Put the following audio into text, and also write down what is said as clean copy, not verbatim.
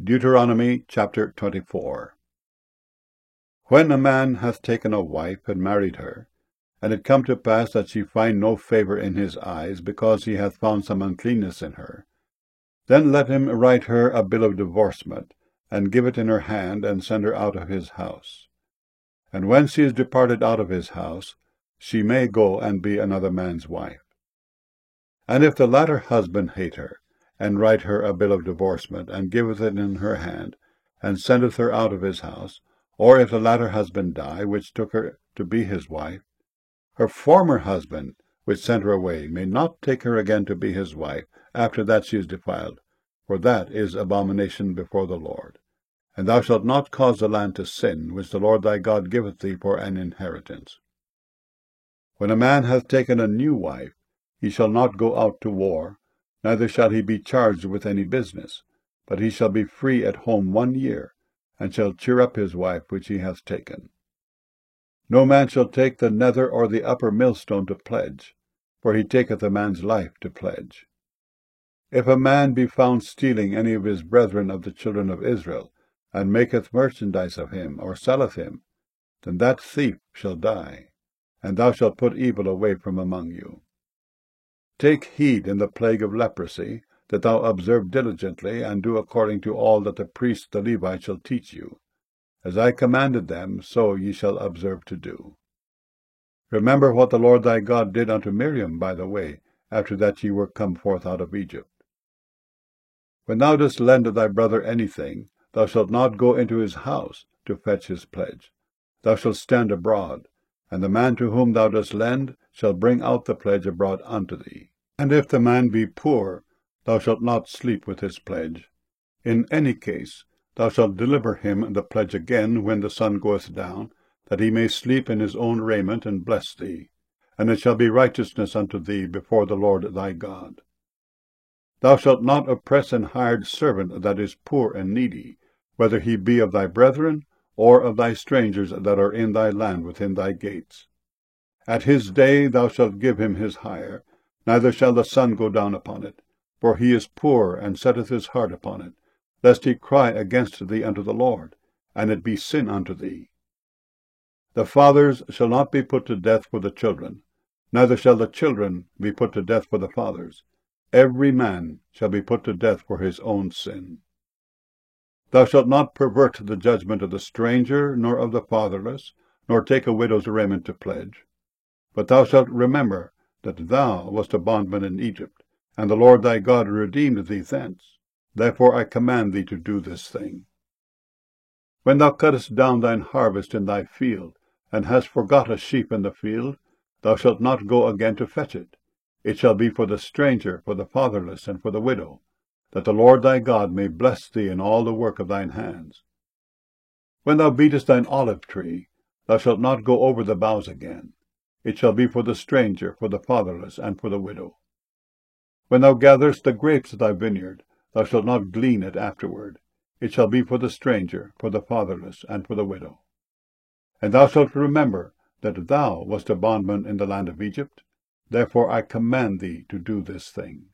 Deuteronomy chapter 24. When a man hath taken a wife and married her, and it come to pass that she find no favour in his eyes, because he hath found some uncleanness in her, then let him write her a bill of divorcement, and give it in her hand, and send her out of his house. And when she is departed out of his house, she may go and be another man's wife. And if the latter husband hate her, and write her a bill of divorcement, and giveth it in her hand, and sendeth her out of his house, or if the latter husband die, which took her to be his wife, her former husband, which sent her away, may not take her again to be his wife, after that she is defiled, for that is abomination before the Lord. And thou shalt not cause the land to sin, which the Lord thy God giveth thee for an inheritance. When a man hath taken a new wife, he shall not go out to war, neither shall he be charged with any business, but he shall be free at home 1 year, and shall cheer up his wife which he hath taken. No man shall take the nether or the upper millstone to pledge, for he taketh a man's life to pledge. If a man be found stealing any of his brethren of the children of Israel, and maketh merchandise of him, or selleth him, then that thief shall die, and thou shalt put evil away from among you. Take heed in the plague of leprosy, that thou observe diligently, and do according to all that the priests the Levites shall teach you. As I commanded them, so ye shall observe to do. Remember what the Lord thy God did unto Miriam by the way, after that ye were come forth out of Egypt. When thou dost lend thy brother anything, thou shalt not go into his house to fetch his pledge. Thou shalt stand abroad, and the man to whom thou dost lend shall bring out the pledge abroad unto thee. And if the man be poor, thou shalt not sleep with his pledge. In any case, thou shalt deliver him the pledge again when the sun goeth down, that he may sleep in his own raiment, and bless thee. And it shall be righteousness unto thee before the Lord thy God. Thou shalt not oppress an hired servant that is poor and needy, whether he be of thy brethren, or of thy strangers that are in thy land within thy gates. At his day thou shalt give him his hire, neither shall the sun go down upon it, for he is poor, and setteth his heart upon it, lest he cry against thee unto the Lord, and it be sin unto thee. The fathers shall not be put to death for the children, neither shall the children be put to death for the fathers. Every man shall be put to death for his own sin. Thou shalt not pervert the judgment of the stranger, nor of the fatherless, nor take a widow's raiment to pledge. But thou shalt remember that thou wast a bondman in Egypt, and the Lord thy God redeemed thee thence. Therefore I command thee to do this thing. When thou cuttest down thine harvest in thy field, and hast forgot a sheaf in the field, thou shalt not go again to fetch it. It shall be for the stranger, for the fatherless, and for the widow, that the Lord thy God may bless thee in all the work of thine hands. When thou beatest thine olive tree, thou shalt not go over the boughs again. It shall be for the stranger, for the fatherless, and for the widow. When thou gatherest the grapes of thy vineyard, thou shalt not glean it afterward. It shall be for the stranger, for the fatherless, and for the widow. And thou shalt remember that thou wast a bondman in the land of Egypt. Therefore I command thee to do this thing.